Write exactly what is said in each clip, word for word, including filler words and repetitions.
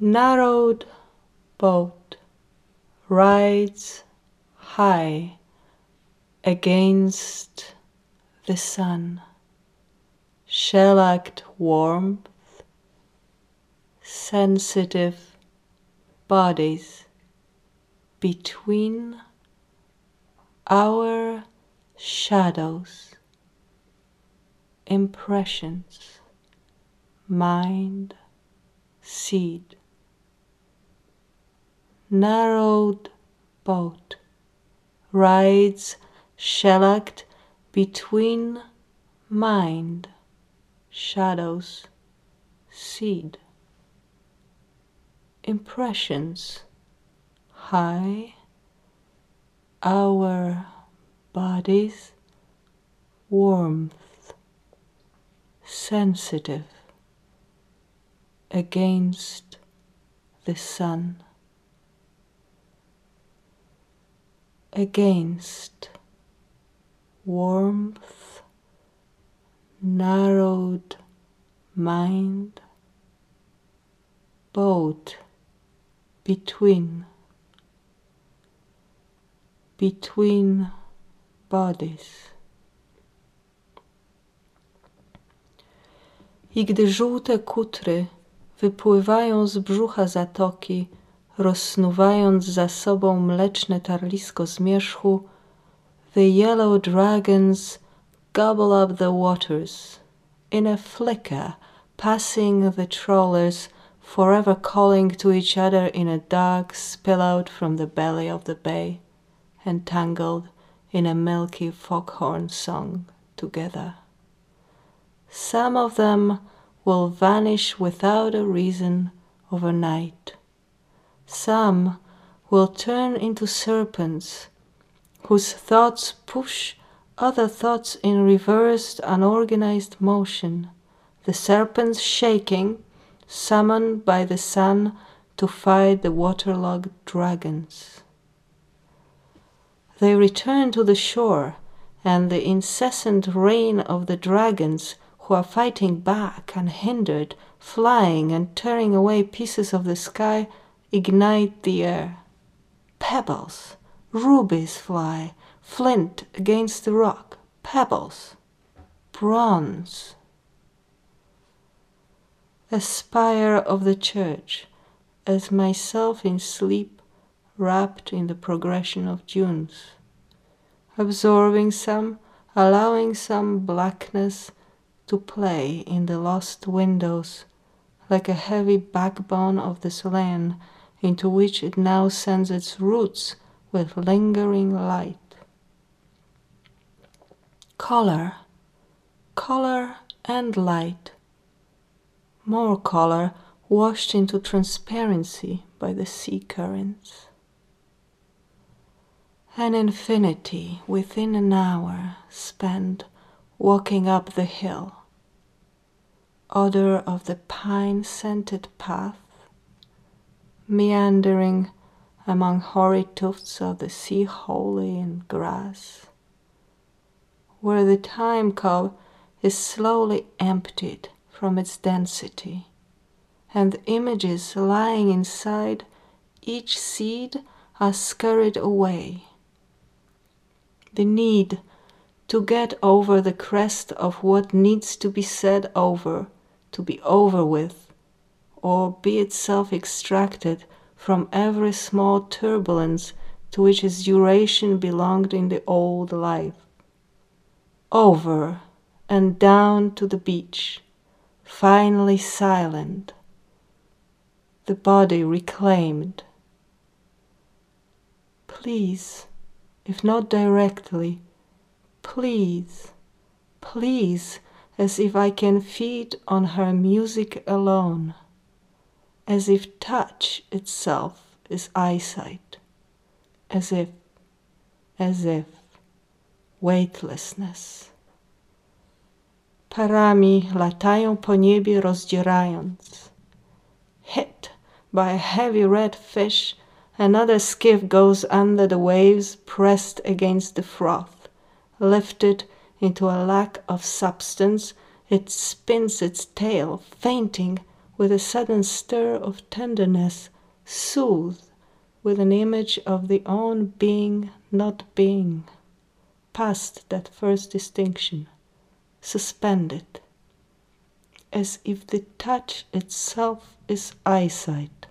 Narrowed boat rides high against the sun, shellacked warmth, sensitive bodies between our shadows, impressions, mind, seed. Narrowed boat rides shellacked between mind, shadows, seed. Impressions high, our bodies, warmth, sensitive, against the sun, against warmth, narrowed mind, boat between, between bodies. I gdy żółte kutry wypływają z brzucha zatoki, rozsnuwając za sobą mleczne tarlisko zmierzchu, the yellow dragons gobble up the waters, in a flicker passing the trawlers, forever calling to each other in a dark spillout from the belly of the bay, entangled in a milky foghorn song together. Some of them will vanish without a reason overnight. Some will turn into serpents, whose thoughts push other thoughts in reversed, unorganized motion, the serpents shaking, summoned by the sun to fight the waterlogged dragons. They return to the shore, and the incessant reign of the dragons who are fighting back unhindered, flying and tearing away pieces of the sky, ignite the air. Pebbles, rubies fly, flint against the rock, pebbles, bronze. A spire of the church, as myself in sleep, wrapped in the progression of dunes, absorbing some, allowing some blackness to play in the lost windows, like a heavy backbone of the Solane, into which it now sends its roots with lingering light. Color, color and light, more color washed into transparency by the sea currents. An infinity within an hour spent walking up the hill, odor of the pine-scented path, meandering among hoary tufts of the sea holly and grass, where the time cup is slowly emptied from its density, and images lying inside each seed are scurried away. The need to get over the crest of what needs to be said over, to be over with, or be itself extracted from every small turbulence to which its duration belonged in the old life. Over and down to the beach, finally silent, the body reclaimed. Please, if not directly, please, please, as if I can feed on her music alone, as if touch itself is eyesight, as if, as if, weightlessness. Parami latają po niebie rozdzierając. Hit by a heavy red fish, another skiff goes under the waves, pressed against the froth. Lifted into a lack of substance, it spins its tail, fainting with a sudden stir of tenderness, soothed with an image of the own being not being, past that first distinction, suspended, as if the touch itself is eyesight.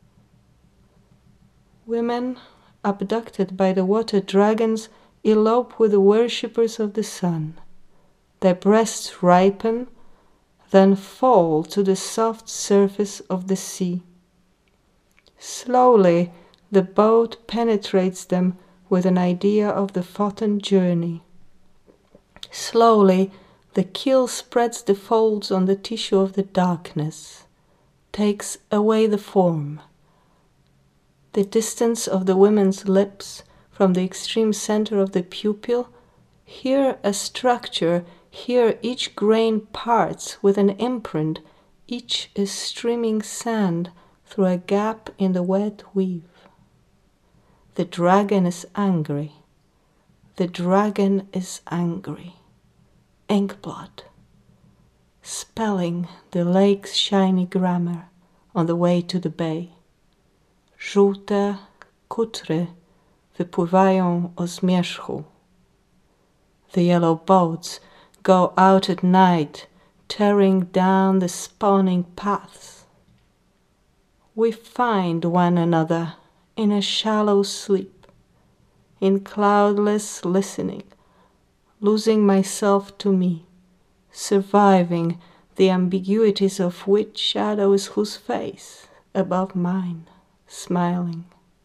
Women, abducted by the water dragons, elope with the worshippers of the sun. Their breasts ripen, then fall to the soft surface of the sea. Slowly, the boat penetrates them with an idea of the Photon journey. Slowly, the keel spreads the folds on the tissue of the darkness, takes away the form. The distance of the women's lips from the extreme center of the pupil, here a structure, here each grain parts with an imprint, each is streaming sand through a gap in the wet weave. The dragon is angry. The dragon is angry. Inkblot, spelling the lake's shiny grammar on the way to the bay. Żółte kutry wypływają o zmierzchu. The yellow boats go out at night, tearing down the spawning paths. We find one another in a shallow sleep, in cloudless listening, losing myself to me, surviving the ambiguities of which shadow is whose face above mine, smiling.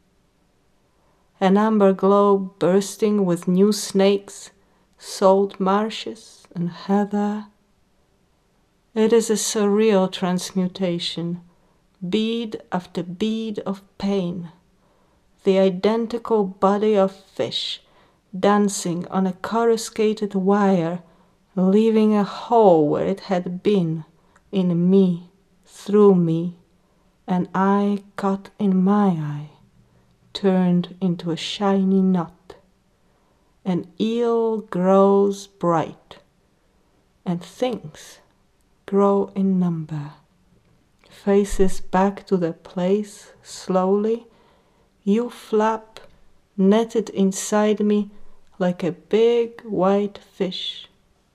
An amber globe bursting with new snakes, salt marshes and heather. It is a surreal transmutation, bead after bead of pain, the identical body of fish dancing on a coruscated wire, leaving a hole where it had been, in me, through me, an eye caught in my eye, turned into a shiny knot. An eel grows bright, and things grow in number. Faces back to their place, slowly, you flap, netted inside me like a big white fish,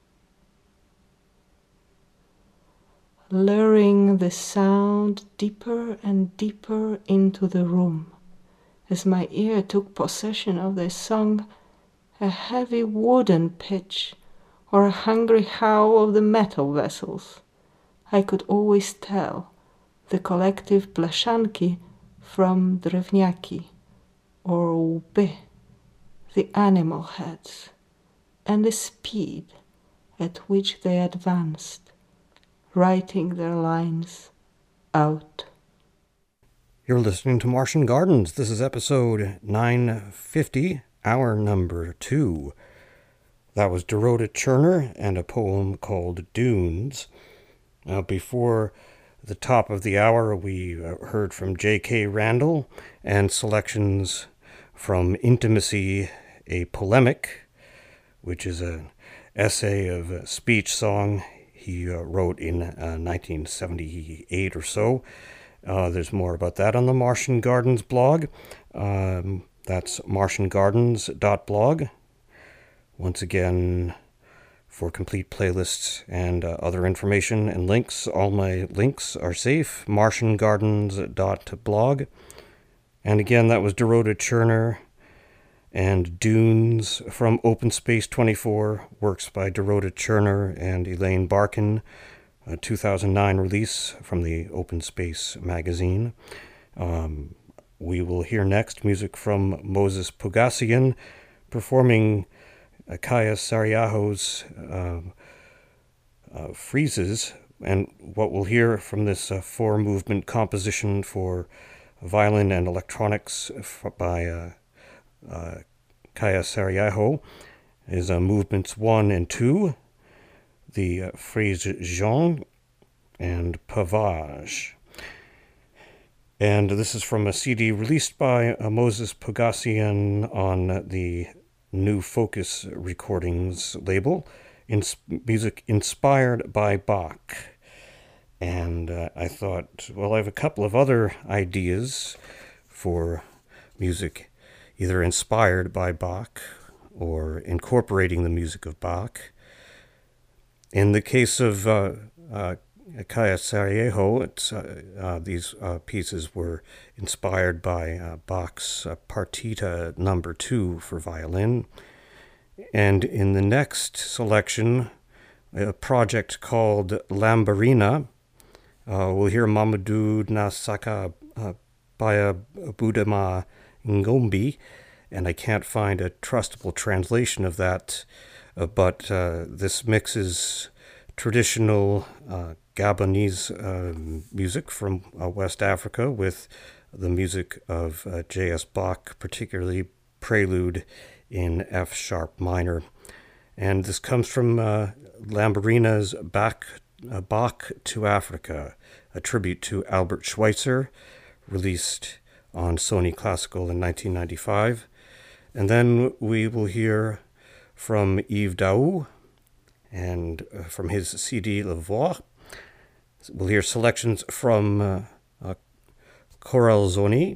luring the sound deeper and deeper into the room. As my ear took possession of their song, a heavy wooden pitch or a hungry howl of the metal vessels, I could always tell the collective blaszanki from drewniaki, or łby, the animal heads, and the speed at which they advanced, writing their lines out. You're listening to Martian Gardens. This is episode nine fifty, hour number two. That was Dorota Cherner and a poem called Dunes. Now, before the top of the hour, we heard from J K. Randall and selections from Intimacy, a Polemic, which is an essay of a speech song he uh, wrote in uh, nineteen seventy-eight or so. Uh, there's more about that on the Martian Gardens blog. Um, that's martian gardens dot blog. Once again, for complete playlists and uh, other information and links, all my links are safe, martian gardens dot blog. And again, that was Dorota Cherner and Dunes from Open Space twenty-four, works by Dorota Cherner and Elaine Barkin, a two thousand nine release from the Open Space magazine. Um, we will hear next music from Moses Pugassian performing uh, Kaya Sariaho's uh, uh, Freezes, and what we'll hear from this uh, four-movement composition for violin and electronics by uh, uh, Kaya Sariaho is uh, movements one and two, the uh, phrase Jean and Pavage. And this is from a C D released by uh, Moses Pugassian on the New Focus Recordings label, in music inspired by Bach. And uh, I thought, well, I have a couple of other ideas for music, either inspired by Bach or incorporating the music of Bach. In the case of uh, uh, Kaya Sarajevo, it's, uh, uh, these uh, pieces were inspired by uh, Bach's uh, Partita Number Two for violin. And in the next selection, a project called Lambarina, uh, we'll hear Mamadou Nasaka uh, Baya Budama Ngombi, and I can't find a trustable translation of that, uh, but uh, this mixes traditional uh, Gabonese uh, music from uh, West Africa with the music of uh, J S Bach, particularly Prelude in F sharp minor. And this comes from uh, Lambarina's Bach, uh, Bach to Africa, a tribute to Albert Schweitzer, released on Sony Classical in nineteen ninety-five. And then we will hear from Yves Daou, and uh, from his C D Le Voir. We'll hear selections from uh, uh, Corazzoni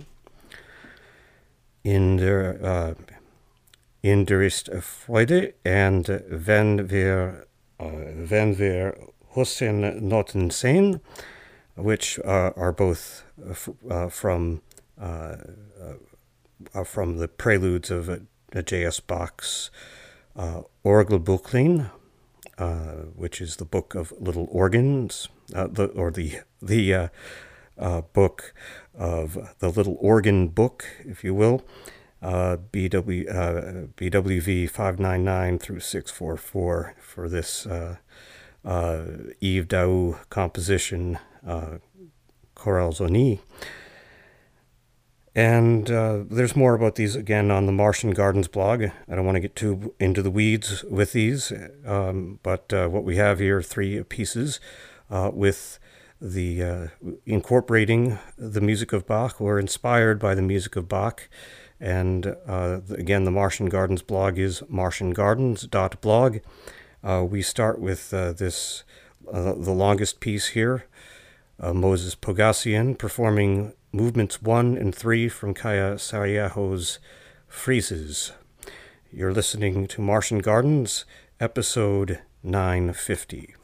in der, uh, in der ist Freude and Wenn wir, uh, wenn wir Hussein Noten sehen, which uh, are both uh, f- uh, from uh, uh, from the preludes of uh, J S Bach's uh, Orgelbuchlein, Uh, which is the book of little organs, uh, the, or the the uh, uh, book of the little organ book, if you will, uh, B W uh, B W V five nine nine through six four four for this uh, uh, Yves Daou composition, uh, Corazzoni. And uh, there's more about these, again, on the Martian Gardens blog. I don't want to get too into the weeds with these, um, but uh, what we have here are three pieces uh, with the uh, incorporating the music of Bach, or inspired by the music of Bach. And uh, again, the Martian Gardens blog is martian gardens dot blog. Uh, we start with uh, this, uh, the longest piece here, uh, Moses Pogassian performing Movements one and three from Kaya Sarajevo's Friezes. You're listening to Martian Gardens, episode nine fifty.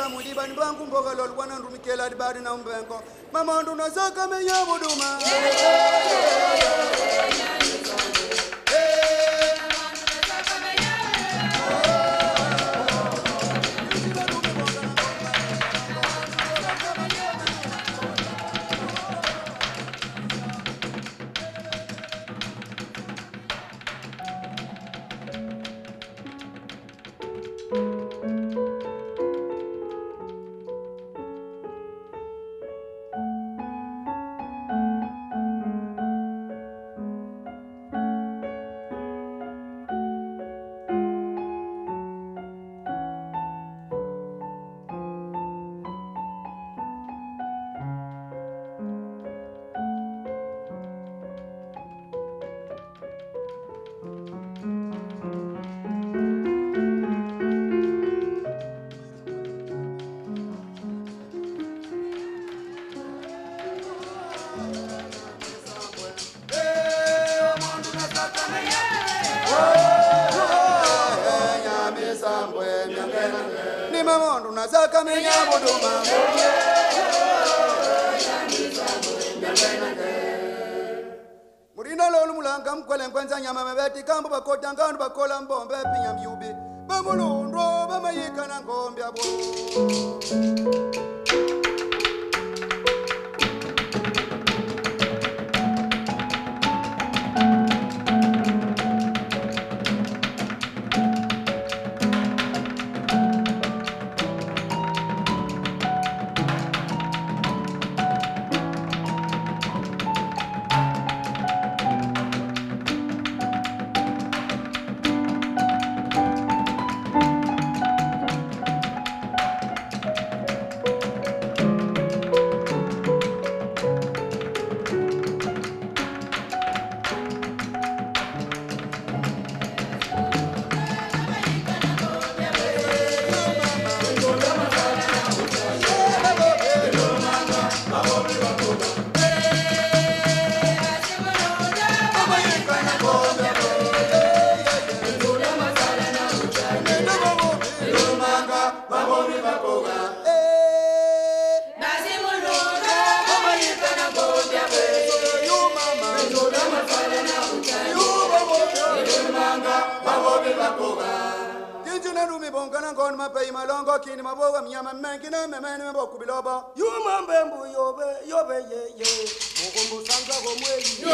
kamudi bani bangu mboga lol wana ndumikela di bari na umbengo mama ndo nazaka menya buduma Ni mama ndo nazaka menya buduma Murina lolu mulanga mkwele nkwenza nyama mebeti kambo bakota nganu bakola mbombe pinya myubi bamulundo bamayika na ngombe abo Bongana ngon mapai malongo kini maboga mnyama mengi na memene mboku biloba yuma mbembu yobe yobe ye ye mukumbu sanga gomwe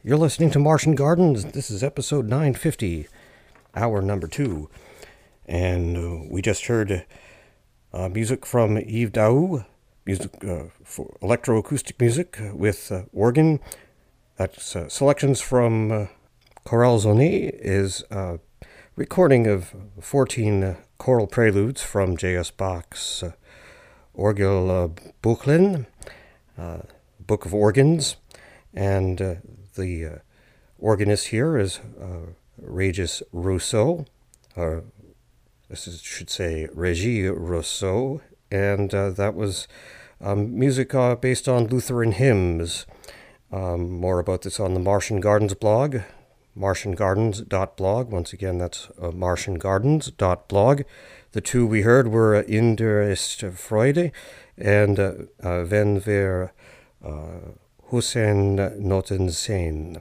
You're listening to Martian Gardens. This is episode nine fifty, hour number two. And uh, we just heard uh, music from Yves Daou, music uh, for electroacoustic music with uh, organ. That's uh, selections from uh, Chorale Zonée is a recording of fourteen uh, choral preludes from J S. Bach's uh, Orgel uh, Buchlein, uh, Book of Organs, and uh, the uh, organist here is uh, Régis Rousseau, or this is, should say Régis Rousseau, and uh, that was um, music uh, based on Lutheran hymns. Um, more about this on the Martian Gardens blog, martian gardens dot blog. Once again, that's uh, martian gardens dot blog. The two we heard were uh, In der ist Freude and uh, uh, Wenn wir uh, Hussein Noten sehen.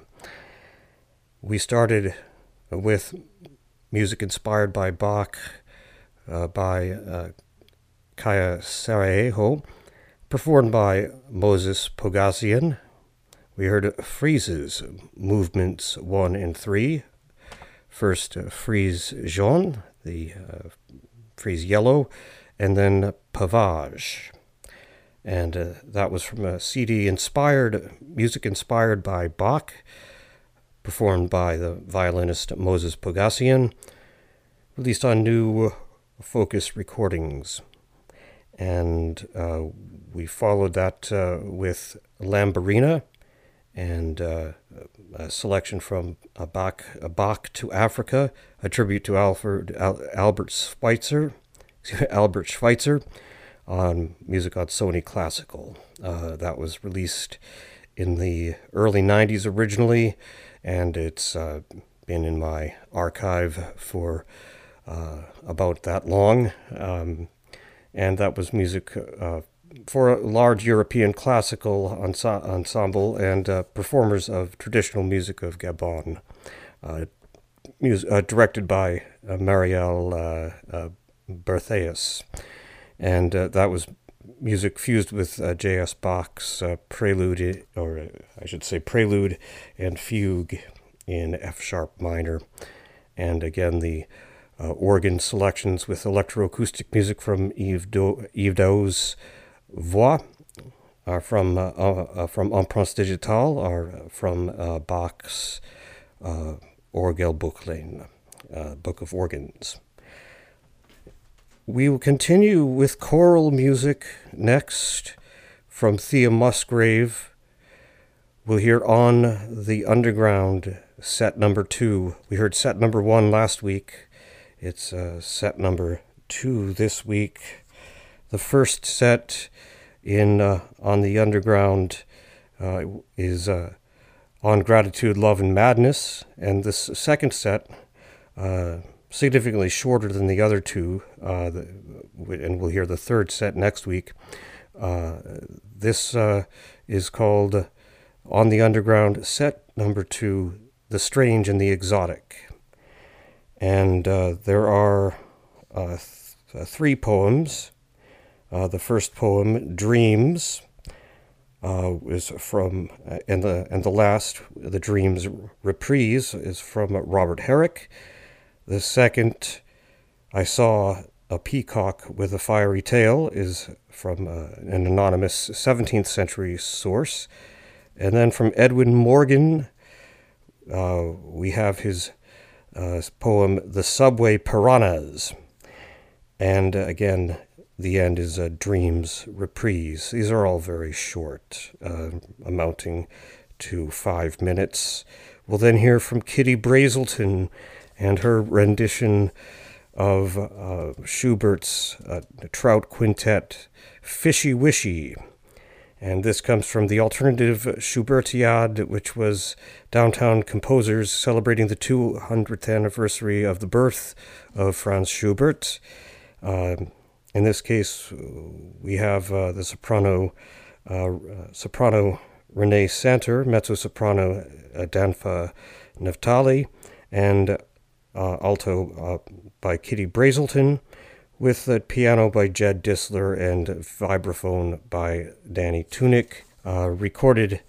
We started with music inspired by Bach uh, by uh, Kaya Sarajevo, performed by Moses Pogazian. We heard Friezes, movements one and three. First, uh, Frieze jaune, the uh, Frieze yellow, and then Pavage. And uh, that was from a C D inspired, music inspired by Bach, performed by the violinist Moses Pogazian, released on New Focus Recordings. And uh, we followed that uh, with Lamborina, and uh, a selection from a Bach, a Bach to Africa, a tribute to Alfred, Al, Albert Schweitzer, Albert Schweitzer, on music on Sony Classical. Uh, that was released in the early nineties originally, and it's uh, been in my archive for uh, about that long. Um, and that was music uh, for a large European classical ense- ensemble and uh, performers of traditional music of Gabon, uh, mus- uh, directed by uh, Marielle uh, uh, Berthéus. And uh, that was music fused with uh, J S. Bach's uh, prelude, or uh, I should say prelude and fugue in F sharp minor. And again, the uh, organ selections with electroacoustic music from Yves, Do- Yves Daou's Voix are from uh, uh, from Empreintes Digitales, are from uh, Bach's uh, Orgel Buchlein, uh, Book of Organs. We will continue with choral music next from Thea Musgrave. We'll hear On the Underground, set number two. We heard set number one last week. It's uh, set number two this week. The first set in uh, On the Underground uh, is uh, On Gratitude, Love, and Madness. And this second set, uh, significantly shorter than the other two, uh, the, and we'll hear the third set next week. Uh, this uh, is called On the Underground, set number two, The Strange and the Exotic. And uh, there are uh, th- three poems. Uh, the first poem, Dreams, uh, is from, uh, and the and the last, the Dreams reprise, is from Robert Herrick. The second, I Saw a Peacock with a Fiery Tail, is from uh, an anonymous seventeenth century source. And then from Edwin Morgan, uh, we have his uh, poem, The Subway Piranhas. And uh, again, the end is a Dreams reprise. These are all very short, uh, amounting to five minutes. We'll then hear from Kitty Brazelton and her rendition of uh, Schubert's uh, Trout Quintet, Fishy Wishy. And this comes from the Alternative Schubertiade, which was downtown composers celebrating the two hundredth anniversary of the birth of Franz Schubert. Uh, in this case, we have uh, the soprano, uh, soprano Renee Santer, mezzo-soprano uh, Danfa Neftali, and Uh, alto uh, by Kitty Brazelton, with the piano by Jed Disler and vibraphone by Danny Tunick, uh, recorded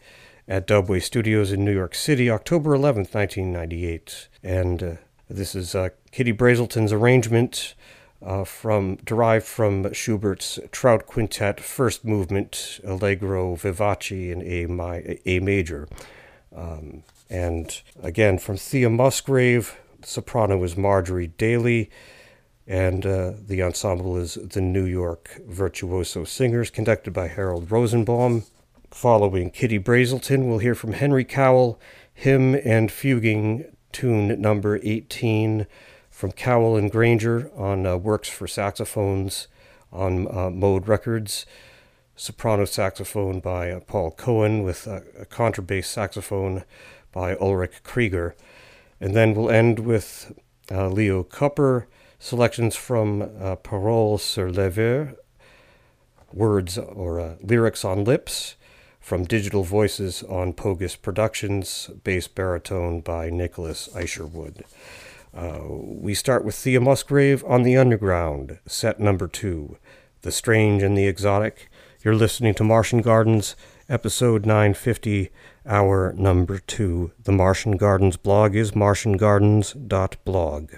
at Dubway Studios in New York City, October eleventh, nineteen ninety-eight. And uh, this is uh, Kitty Brazelton's arrangement uh, from derived from Schubert's Trout Quintet first movement, Allegro Vivace in A, mi- A major. Um, and again, from Thea Musgrave, soprano is Marjorie Daly, and uh, the ensemble is the New York Virtuoso Singers, conducted by Harold Rosenbaum. Following Kitty Brazelton, we'll hear from Henry Cowell, hymn and fuguing tune number eighteen from Cowell and Granger on uh, Works for Saxophones on uh, Mode Records. Soprano saxophone by uh, Paul Cohen with uh, a contrabass saxophone by Ulrich Krieger. And then we'll end with uh, Leo Kupper, selections from uh, Paroles sur les vers, words or uh, lyrics on lips, from Digital Voices on Pogus Productions, bass baritone by Nicholas Isherwood. Uh, we start with Thea Musgrave on The Underground, set number two, The Strange and the Exotic. You're listening to Martian Gardens, episode nine fifty, hour number two. The Martian Gardens blog is martian gardens dot blog.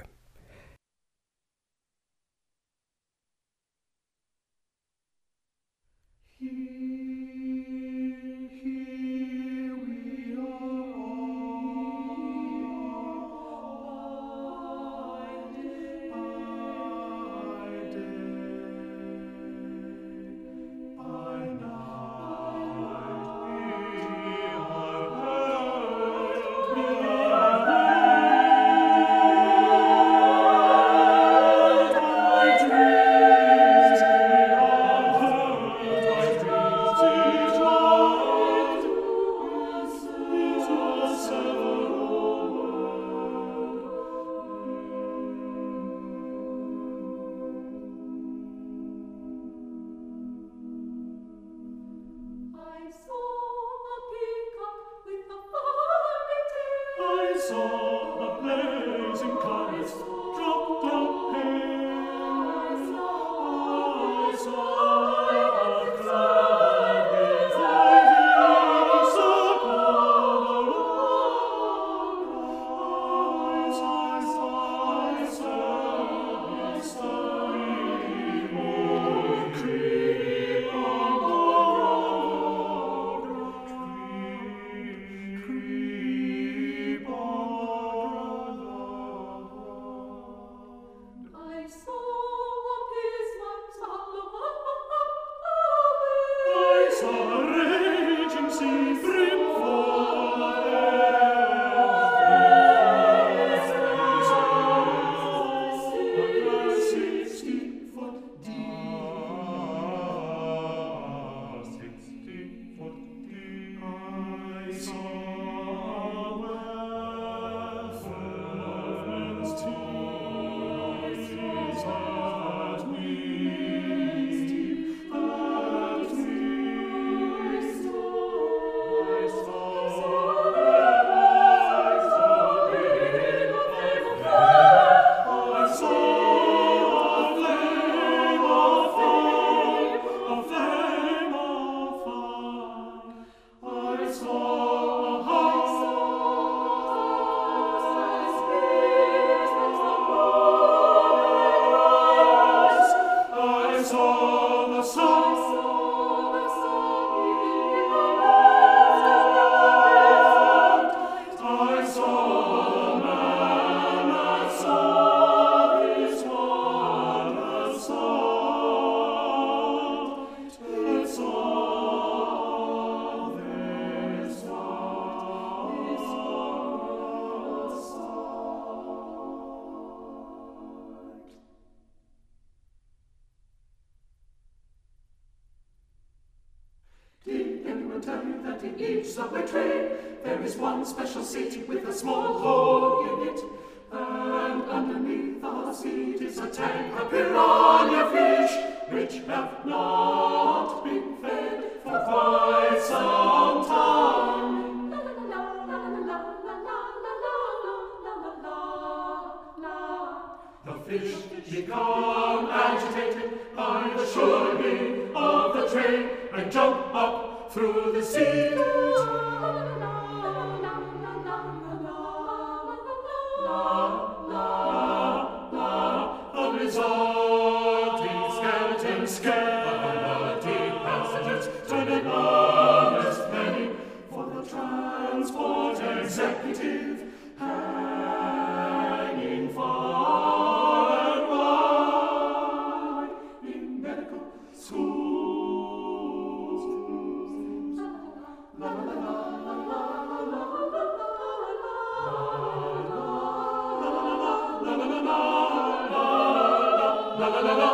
Subway train, there is one special seat with a small hole in it, and underneath the seat is a tank of piranha fish, which have not been fed for quite some time. The fish become agitated by the churning of the train and jump up through the seat. scare deep passengers, turning honest penny for the transport executive, hanging far and wide in medical schools. La la la la la la la la la la la la.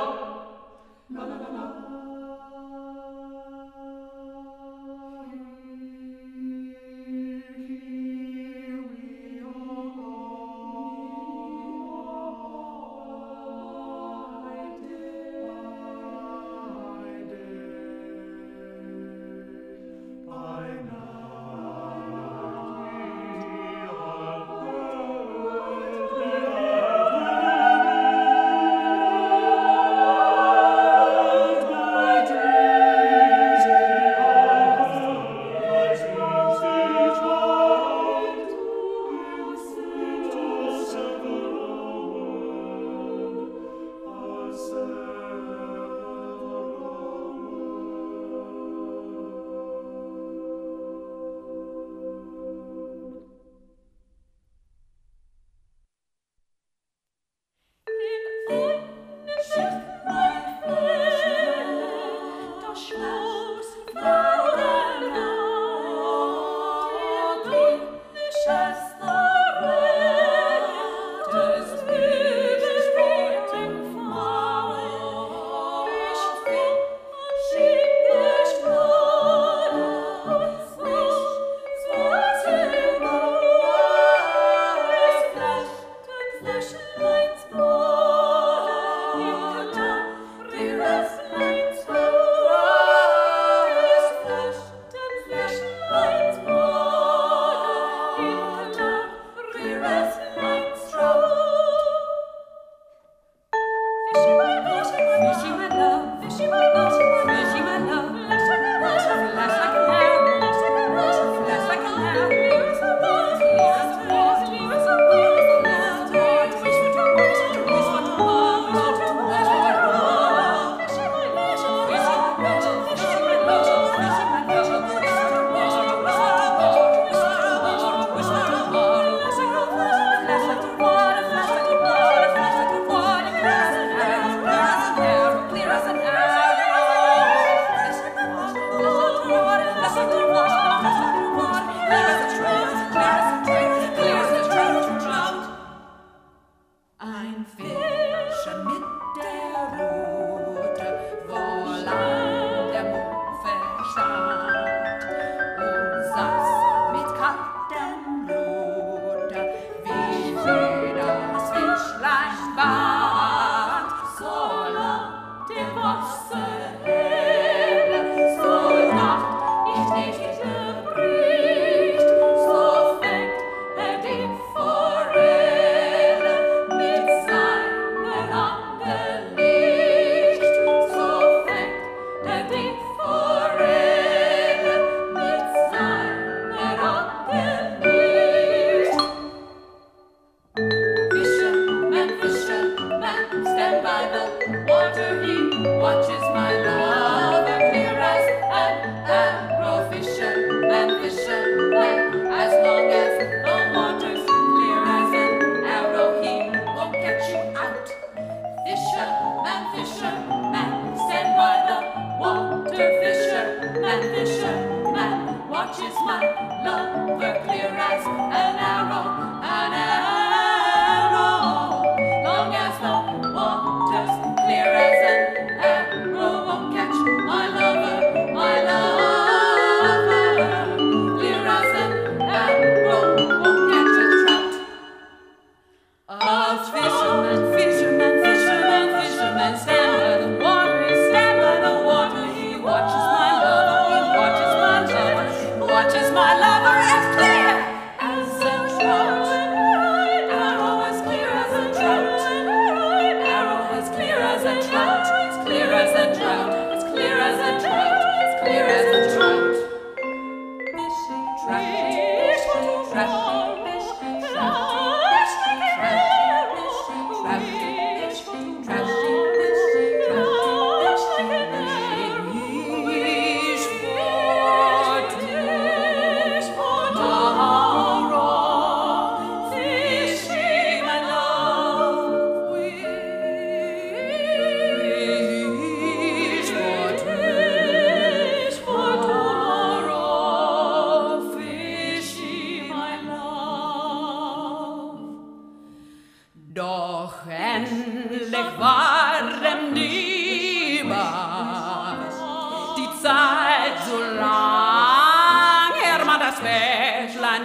Stand by the water, he watches my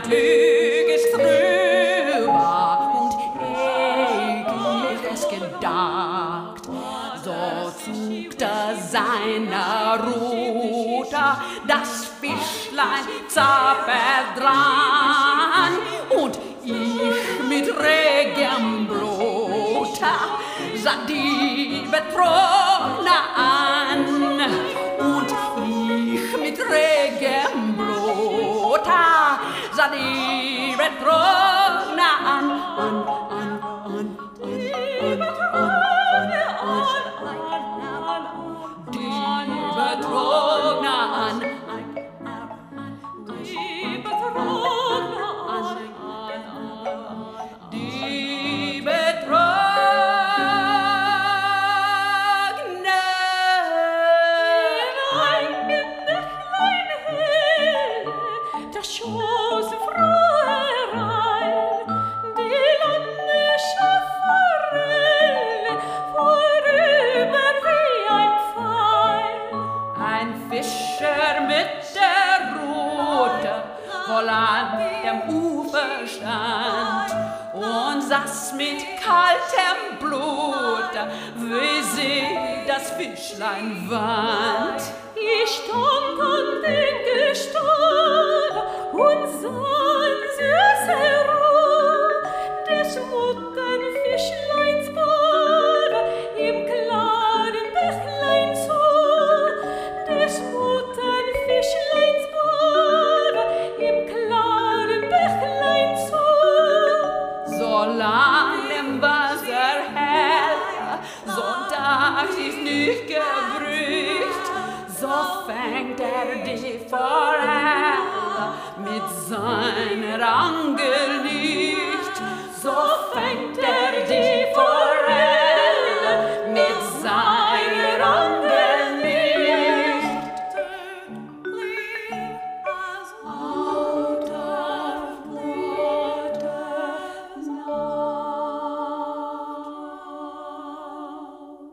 klug ist drüber und eklig es gedacht. So zog er seiner Ruder das Fischlein zappert dran und ich mit regem Bloter sah die Betrogene an und ich mit regem Bloter sah die Betrogene an, an, an, an, an, an, an, an, an, die Betrogene an, die Betrogene an, die Betrogene. Ein Knächlein hell, das schoß froh herein, die landische Forelle vorüber wie ein Pfeil. Ein Fischer mit der Rute voll an dem Ufer stand und saß mit kaltem Blut, wie sie das Fischlein wand. Ich stand an dem Gestade und sah in süße Ruhe des Mutterfischleins Bade im klaren Bächlein zu, des Mutterfischleins Bade im klaren Bächlein zu. Solange im Wasser hell, sonntags ist nicht gebrücht, so fängt er die Forelle mit seiner Angel nicht. So fängt er die Forelle mit seiner Angel nicht. Out of waters out.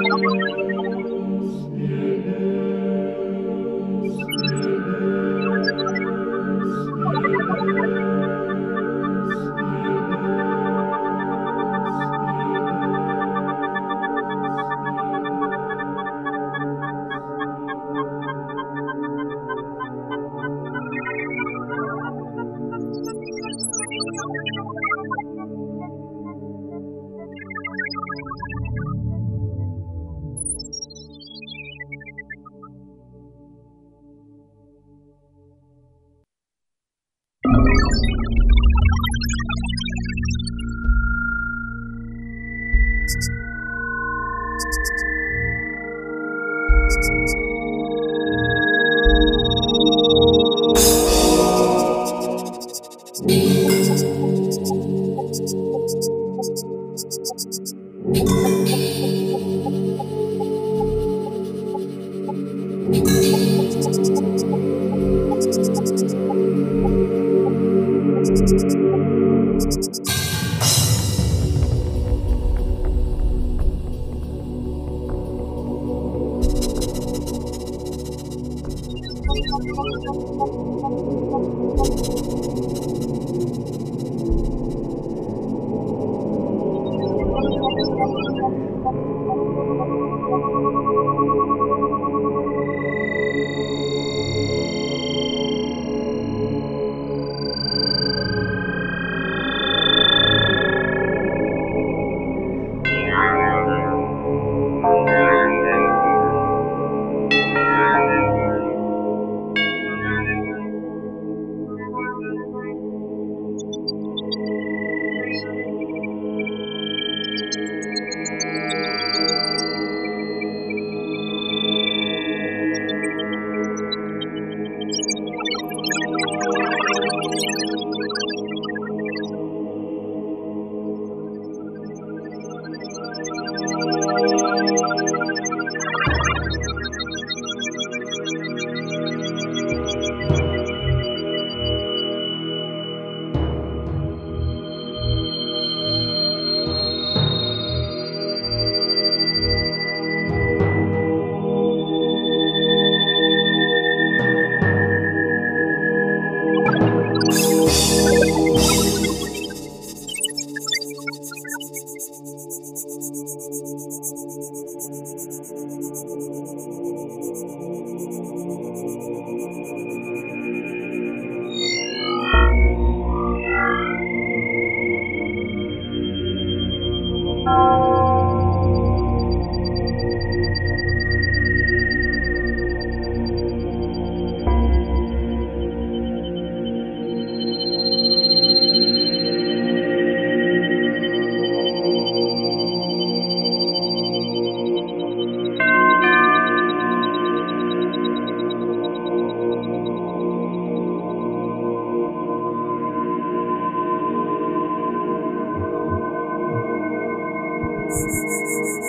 Thank you.